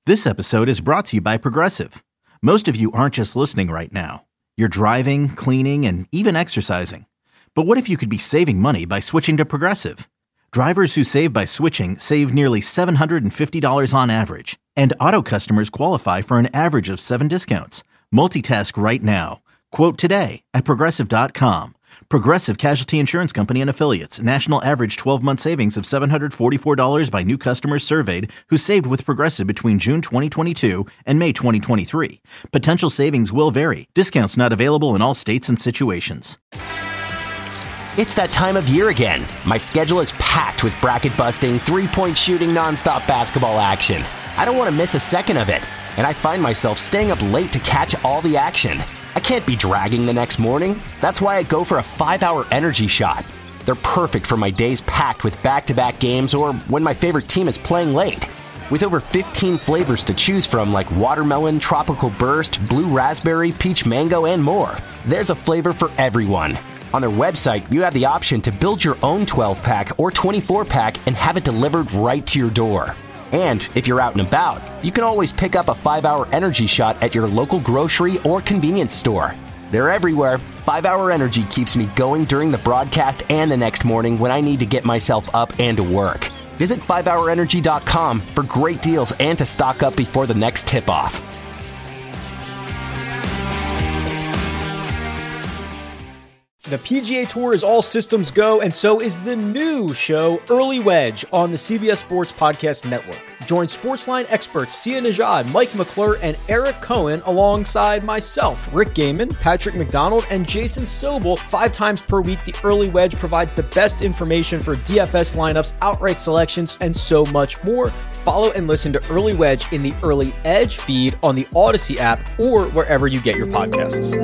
This episode is brought to you by Progressive. Most of you aren't just listening right now. You're driving, cleaning, and even exercising. But what if you could be saving money by switching to Progressive? Drivers who save by switching save nearly $750 on average. And auto customers qualify for an average of 7 discounts. Multitask right now. Quote today at Progressive.com. Progressive Casualty Insurance Company and Affiliates. National average 12-month savings of $744 by new customers surveyed who saved with Progressive between June 2022 and May 2023. Potential savings will vary. Discounts not available in all states and situations. It's that time of year again. My schedule is packed with bracket-busting, three-point shooting, nonstop basketball action. I don't want to miss a second of it, and I find myself staying up late to catch all the action. I can't be dragging the next morning. That's why I go for a 5-hour energy shot. They're perfect for my days packed with back-to-back games or when my favorite team is playing late. With over 15 flavors to choose from like watermelon, tropical burst, blue raspberry, peach mango, and more, there's a flavor for everyone. On their website, you have the option to build your own 12-pack or 24-pack and have it delivered right to your door. And if you're out and about, you can always pick up a 5-hour energy shot at your local grocery or convenience store. They're everywhere. 5-hour energy keeps me going during the broadcast and the next morning when I need to get myself up and to work. Visit 5hourenergy.com for great deals and to stock up before the next tip-off. The PGA Tour is all systems go, and so is the new show, Early Wedge, on the CBS Sports Podcast Network. Join Sportsline experts Sia Nejad, Mike McClure, and Eric Cohen alongside myself, Rick Gaiman, Patrick McDonald, and Jason Sobel 5 times per week. The Early Wedge provides the best information for DFS lineups, outright selections, and so much more. Follow and listen to Early Wedge in the Early Edge feed on the Odyssey app or wherever you get your podcasts.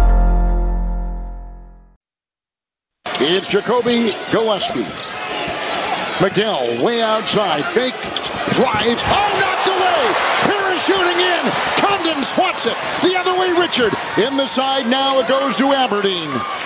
It's Jacoby Gillespie. McDowell way outside. Fake. Drives. Oh, knocked away. Parachuting in. Condon swats it. The other way, Richard. In the side now. It goes to Aberdeen.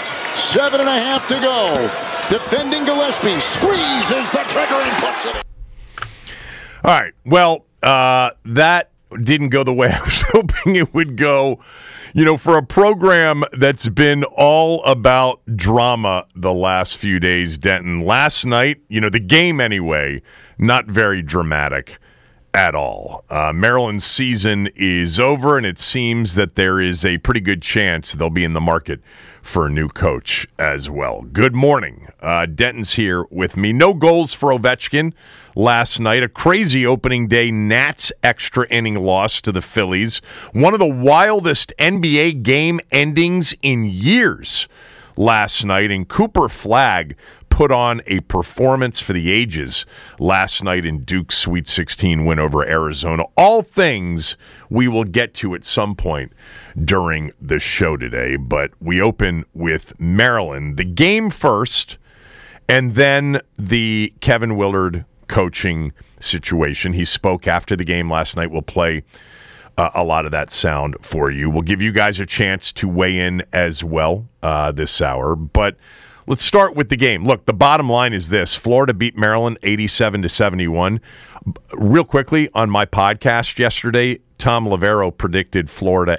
7.5 to go. Defending Gillespie. Squeezes the trigger and puts it in. All right. Well, that didn't go the way I was hoping it would go. You know, for a program that's been all about drama the last few days, Denton, last night, you know, the game anyway, not very dramatic at all. Maryland's season is over, and it seems that there is a pretty good chance they'll be in the market for a new coach as well. Good morning. Denton's here with me. No goals for Ovechkin last night. A crazy opening day Nats extra inning loss to the Phillies. One of the wildest NBA game endings in years last night. And Cooper Flagg put on a performance for the ages last night in Duke's Sweet 16 win over Arizona. All things we will get to at some point during the show today. But we open with Maryland. The game first, and then the Kevin Willard coaching situation. He spoke after the game last night. We'll play a lot of that sound for you. We'll give you guys a chance to weigh in as well this hour. But let's start with the game. Look, the bottom line is this. Florida beat Maryland 87-71. Real quickly, on my podcast yesterday, Tom Lavero predicted Florida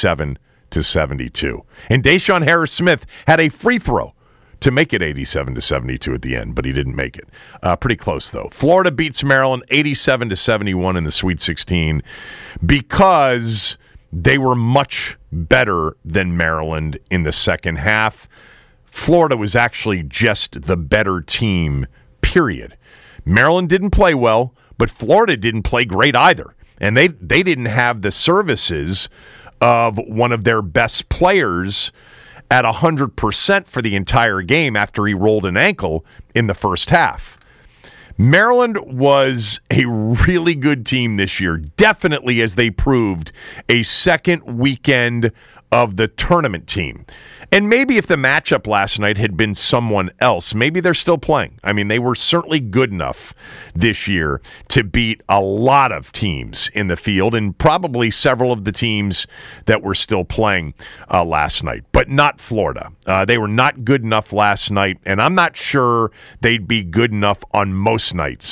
87-72. And Deshaun Harris-Smith had a free throw to make it 87-72 at the end, but he didn't make it. Pretty close, though. Florida beats Maryland 87-71 in the Sweet 16 because they were much better than Maryland in the second half. Florida was actually just the better team, period. Maryland didn't play well, but Florida didn't play great either. And they didn't have the services of one of their best players at 100% for the entire game after he rolled an ankle in the first half. Maryland was a really good team this year, definitely, as they proved, a second weekend of the tournament team. And maybe if the matchup last night had been someone else, maybe they're still playing. I mean, they were certainly good enough this year to beat a lot of teams in the field and probably several of the teams that were still playing last night, but not Florida. They were not good enough last night, and I'm not sure they'd be good enough on most nights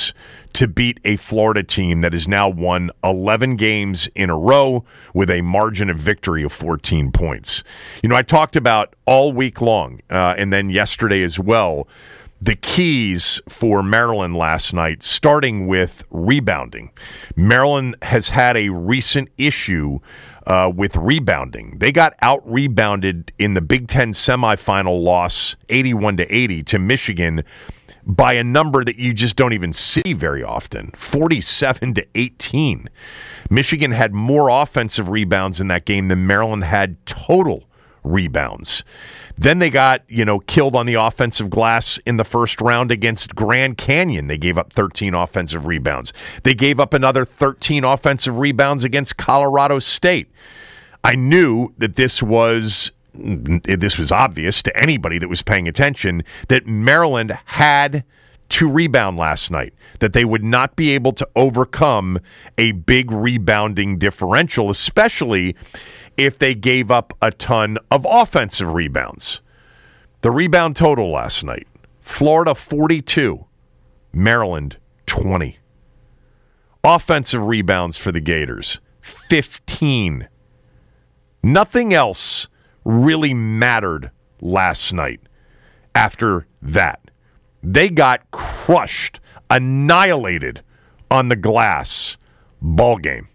to beat a Florida team that has now won 11 games in a row with a margin of victory of 14 points. You know, I talked about all week long, and then yesterday as well, the keys for Maryland last night, starting with rebounding. Maryland has had a recent issue with rebounding. They got out-rebounded in the Big Ten semifinal loss, 81-80 to Michigan, by a number that you just don't even see very often, 47-18. Michigan had more offensive rebounds in that game than Maryland had total rebounds. Then they got, killed on the offensive glass in the first round against Grand Canyon. They gave up 13 offensive rebounds. They gave up another 13 offensive rebounds against Colorado State. I knew that this was obvious to anybody that was paying attention, that Maryland had to rebound last night, that they would not be able to overcome a big rebounding differential, especially if they gave up a ton of offensive rebounds. The rebound total last night, Florida 42, Maryland 20. Offensive rebounds for the Gators, 15. Nothing else really mattered last night after that. They got crushed, annihilated on the glass. Ball game.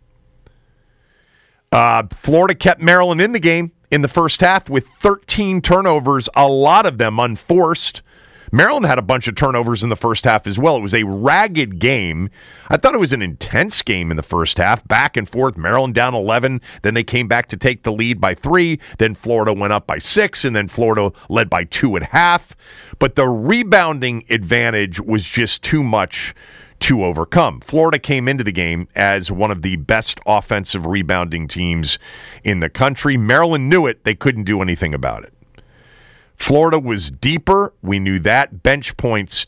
Florida kept Maryland in the game in the first half with 13 turnovers, a lot of them unforced. Maryland had a bunch of turnovers in the first half as well. It was a ragged game. I thought it was an intense game in the first half, back and forth. Maryland down 11, then they came back to take the lead by 3, then Florida went up by 6, and then Florida led by 2 at half. But the rebounding advantage was just too much to overcome. Florida came into the game as one of the best offensive rebounding teams in the country. Maryland knew it. They couldn't do anything about it. Florida was deeper. We knew that. Bench points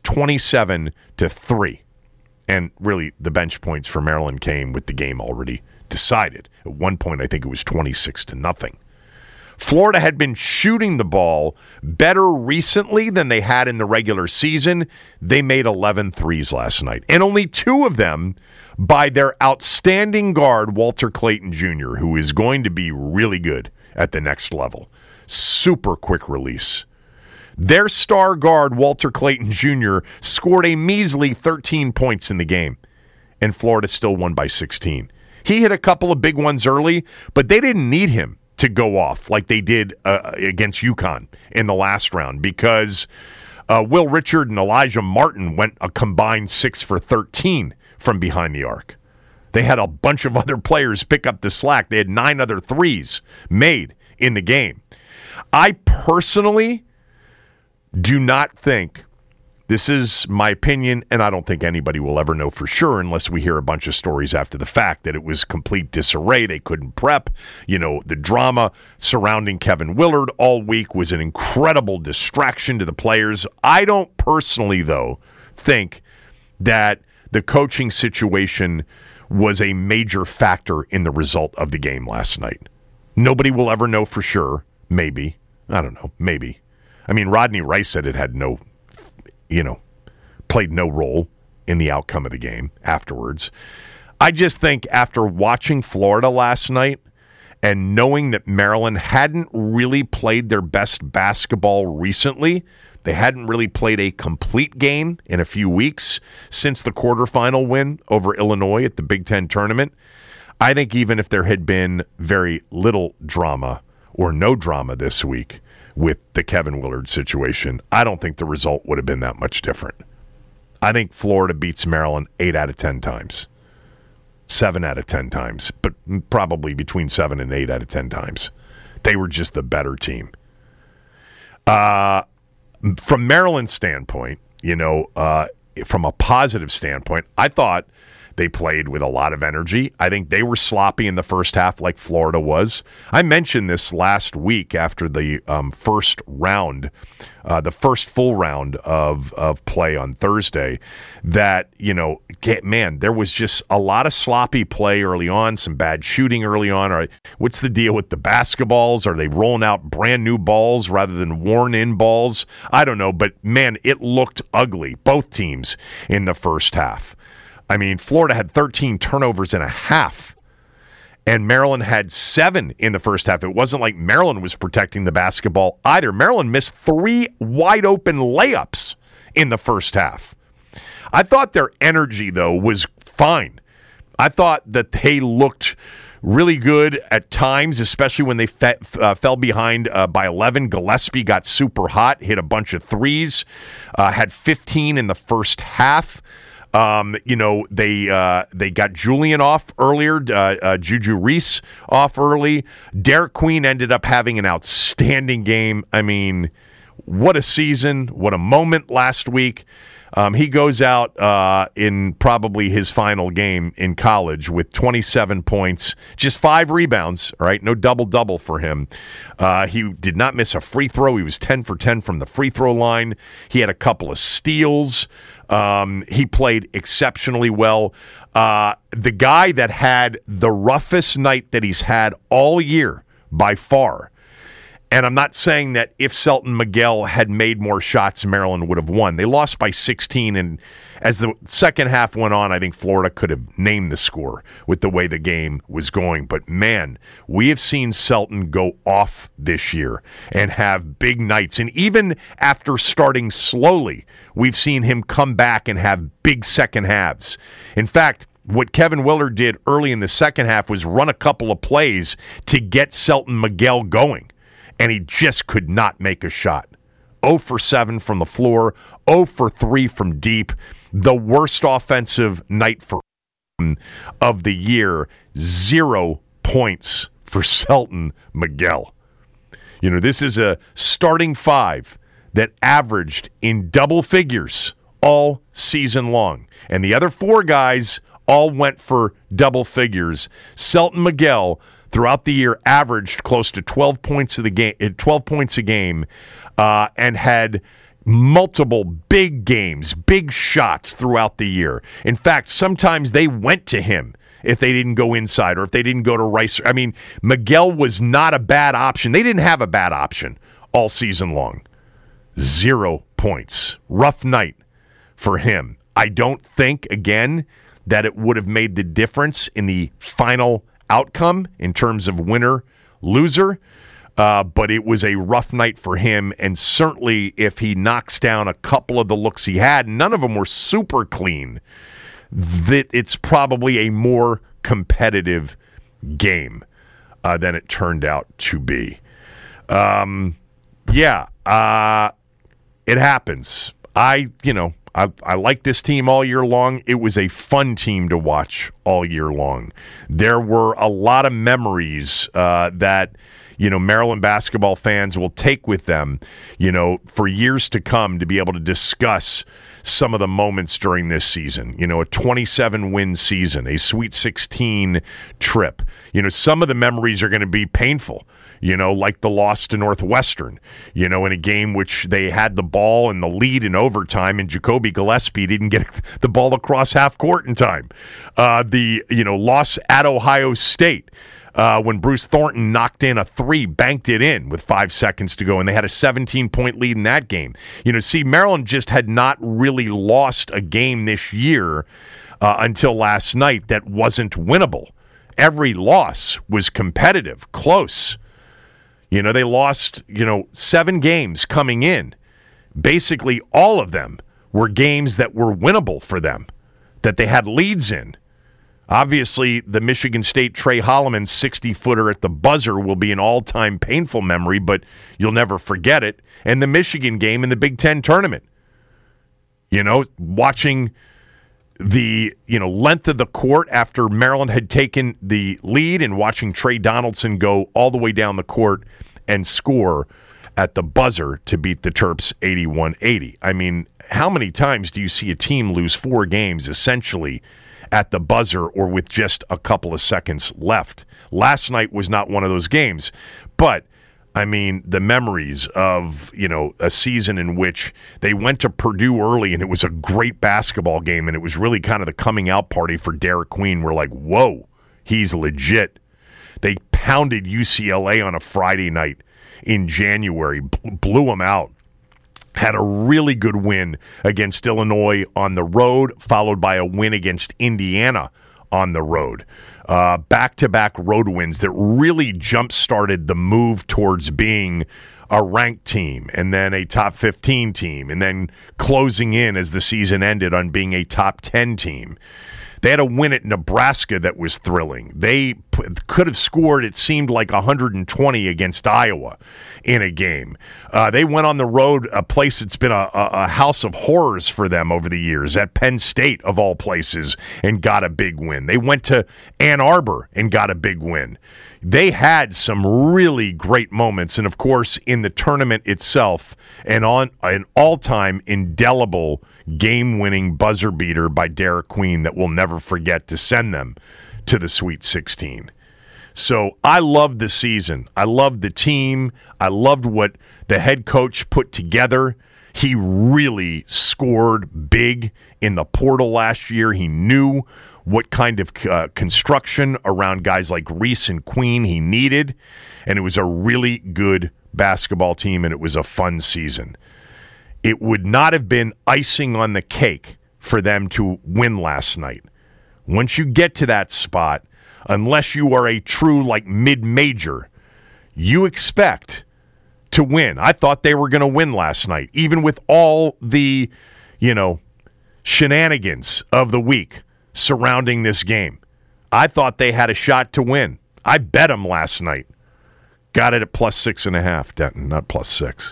27-3. And really, the bench points for Maryland came with the game already decided. At one point, I think it was 26-0. Florida had been shooting the ball better recently than they had in the regular season. They made 11 threes last night, and only 2 of them by their outstanding guard, Walter Clayton Jr., who is going to be really good at the next level. Super quick release. Their star guard, Walter Clayton Jr., scored a measly 13 points in the game, and Florida still won by 16. He hit a couple of big ones early, but they didn't need him to go off like they did against UConn in the last round, because Will Richard and Elijah Martin went a combined 6 for 13 from behind the arc. They had a bunch of other players pick up the slack. They had 9 other threes made in the game. I personally do not think, this is my opinion, and I don't think anybody will ever know for sure unless we hear a bunch of stories after the fact, that it was complete disarray. They couldn't prep. The drama surrounding Kevin Willard all week was an incredible distraction to the players. I don't personally, though, think that the coaching situation was a major factor in the result of the game last night. Nobody will ever know for sure. Maybe. I don't know. Maybe. I mean, Rodney Rice said it had played no role in the outcome of the game afterwards. I just think after watching Florida last night and knowing that Maryland hadn't really played their best basketball recently, they hadn't really played a complete game in a few weeks since the quarterfinal win over Illinois at the Big Ten tournament. I think even if there had been very little drama or no drama this week with the Kevin Willard situation, I don't think the result would have been that much different. I think Florida beats Maryland 8 out of 10 times. 7 out of 10 times, but probably between 7 and 8 out of 10 times. They were just the better team. From Maryland's standpoint, from a positive standpoint, I thought they played with a lot of energy. I think they were sloppy in the first half like Florida was. I mentioned this last week after the first round, the first full round of play on Thursday, that, there was just a lot of sloppy play early on, some bad shooting early on. What's the deal with the basketballs? Are they rolling out brand new balls rather than worn-in balls? I don't know, but, man, it looked ugly, both teams, in the first half. I mean, Florida had 13 turnovers and a half, and Maryland had 7 in the first half. It wasn't like Maryland was protecting the basketball either. Maryland missed 3 wide-open layups in the first half. I thought their energy, though, was fine. I thought that they looked really good at times, especially when they fell behind by 11. Gillespie got super hot, hit a bunch of threes, had 15 in the first half. They got Julian off earlier, Juju Reese off early. Derek Queen ended up having an outstanding game. I mean, what a season, what a moment last week. He goes out in probably his final game in college with 27 points, just 5 rebounds, all right? No double-double for him. He did not miss a free throw. He was 10 for 10 from the free throw line. He had a couple of steals. He played exceptionally well. The guy that had the roughest night that he's had all year by far, and I'm not saying that if Selton Miguel had made more shots, Maryland would have won. They lost by 16, and as the second half went on, I think Florida could have named the score with the way the game was going. But, man, we have seen Selton go off this year and have big nights. And even after starting slowly, we've seen him come back and have big second halves. In fact, what Kevin Willard did early in the second half was run a couple of plays to get Selton Miguel going. And he just could not make a shot. 0 for 7 from the floor, 0 for 3 from deep. The worst offensive night for him of the year. 0 points for Selton Miguel. You know, this is a starting 5 that averaged in double figures all season long. And the other 4 guys all went for double figures. Selton Miguel, throughout the year, averaged close to 12 points a game, and had multiple big games, big shots throughout the year. In fact, sometimes they went to him if they didn't go inside or if they didn't go to Rice. I mean, Miguel was not a bad option. They didn't have a bad option all season long. 0 points. Rough night for him. I don't think, again, that it would have made the difference in the final outcome in terms of winner-loser, but it was a rough night for him, and certainly if he knocks down a couple of the looks he had, none of them were super clean, that it's probably a more competitive game than it turned out to be. It happens. I like this team all year long. It was a fun team to watch all year long. There were a lot of memories that, Maryland basketball fans will take with them, for years to come to be able to discuss some of the moments during this season. A 27-win season, a Sweet 16 trip. Some of the memories are going to be painful. Like the loss to Northwestern, in a game which they had the ball and the lead in overtime, and Jacoby Gillespie didn't get the ball across half court in time. The loss at Ohio State, when Bruce Thornton knocked in a 3, banked it in with 5 seconds to go, and they had a 17-point lead in that game. Maryland just had not really lost a game this year until last night that wasn't winnable. Every loss was competitive, close. They lost, 7 games coming in. Basically, all of them were games that were winnable for them, that they had leads in. Obviously, the Michigan State Trey Holloman 60-footer at the buzzer will be an all-time painful memory, but you'll never forget it. And the Michigan game in the Big Ten tournament. Watching the length of the court after Maryland had taken the lead and watching Trey Donaldson go all the way down the court and score at the buzzer to beat the Terps 81-80. I mean, how many times do you see a team lose 4 games essentially at the buzzer or with just a couple of seconds left? Last night was not one of those games, but I mean, the memories of, a season in which they went to Purdue early and it was a great basketball game and it was really kind of the coming out party for Derek Queen. We're like, whoa, he's legit. They pounded UCLA on a Friday night in January, blew them out. had a really good win against Illinois on the road, followed by a win against Indiana on the road. Back-to-back road wins that really jump-started the move towards being a ranked team and then a top 15 team and then closing in as the season ended on being a top 10 team. They had a win at Nebraska that was thrilling. They could have scored, it seemed like, 120 against Iowa in a game. They went on the road, a place that's been a house of horrors for them over the years, at Penn State, of all places, and got a big win. They went to Ann Arbor and got a big win. They had some really great moments, and of course, in the tournament itself, and on an all-time indelible game-winning buzzer beater by Derek Queen that we'll never forget to send them to the Sweet 16. So I loved the season. I loved the team. I loved what the head coach put together. He really scored big in the portal last year. He knew what kind of construction around guys like Reese and Queen he needed, and it was a really good basketball team, and it was a fun season. It would not have been icing on the cake for them to win last night. Once you get to that spot, unless you are a true mid-major, you expect to win. I thought they were going to win last night, even with all the, shenanigans of the week surrounding this game. I thought they had a shot to win. I bet them last night. Got it at +6.5, Denton, not +6.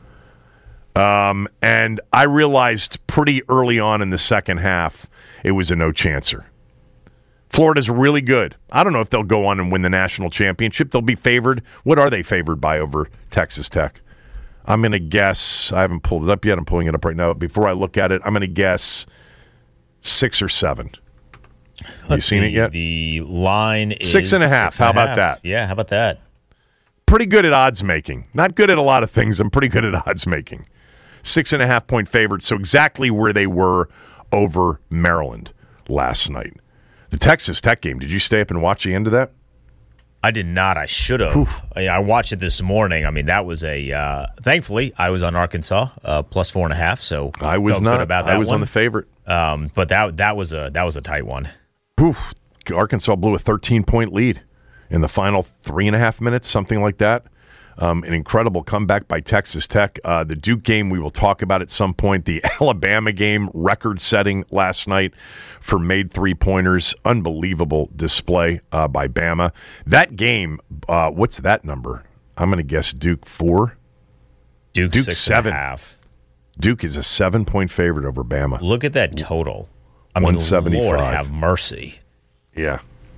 And I realized pretty early on in the second half it was a no-chancer. Florida's really good. I don't know if they'll go on and win the national championship. They'll be favored. What are they favored by over Texas Tech? I'm going to guess, I haven't pulled it up yet. I'm pulling it up right now. Before I look at it, I'm going to guess 6 or 7. You seen it yet? The line is 6.5. How about that? Yeah, how about that? Pretty good at odds making. Not good at a lot of things. I'm pretty good at odds making. 6.5 point favorite, so exactly where they were over Maryland last night. The Texas Tech game, did you stay up and watch the end of that? I did not. I should have. I watched it this morning. I mean, that was thankfully, I was on Arkansas, +4.5, so I was felt not. good about that. I was on the favorite. But that was a tight one. Oof. Arkansas blew a 13-point lead in the final 3.5 minutes, something like that. An incredible comeback by Texas Tech. The Duke game we will talk about at some point. The Alabama game, record-setting last night for made three-pointers. Unbelievable display by Bama. That game, what's that number? I'm going to guess Duke 4. Duke 6.5. Duke is a 7-point favorite over Bama. Look at that total. I mean, 175. Lord have mercy. Yeah.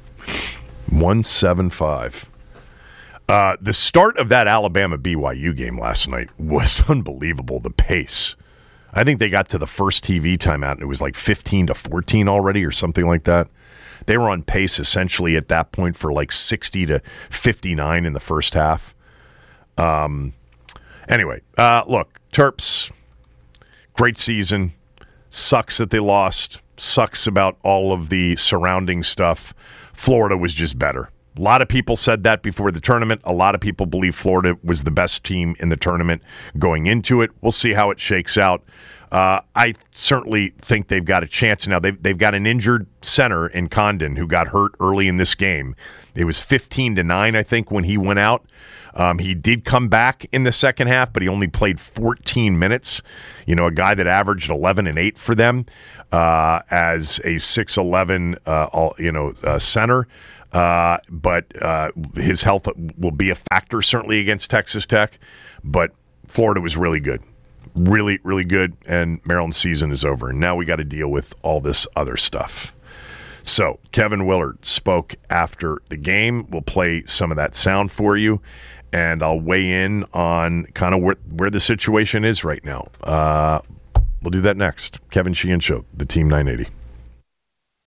175. The start of that Alabama-BYU game last night was unbelievable, the pace. I think they got to the first TV timeout, and it was like 15-14 already or something like that. They were on pace essentially at that point for like 60-59 in the first half. Anyway, look, Terps, great season. Sucks that they lost. Sucks about all of the surrounding stuff. Florida was just better. A lot of people said that before the tournament. A lot of people believe Florida was the best team in the tournament going into it. We'll see how it shakes out. I certainly think they've got a chance now. They've got an injured center in Condon who got hurt early in this game. It was 15-9, I think, when he went out. He did come back in the second half, but he only played 14 minutes. You know, a guy that averaged 11 and 8 for them as a 6'11", center. But his health will be a factor certainly against Texas Tech. But Florida was really good. Really, really good. And Maryland's season is over. And now we got to deal with all this other stuff. So Kevin Willard spoke after the game. We'll play some of that sound for you. And I'll weigh in on kind of where the situation is right now. We'll do that next. Kevin Sheehan Show, the Team 980.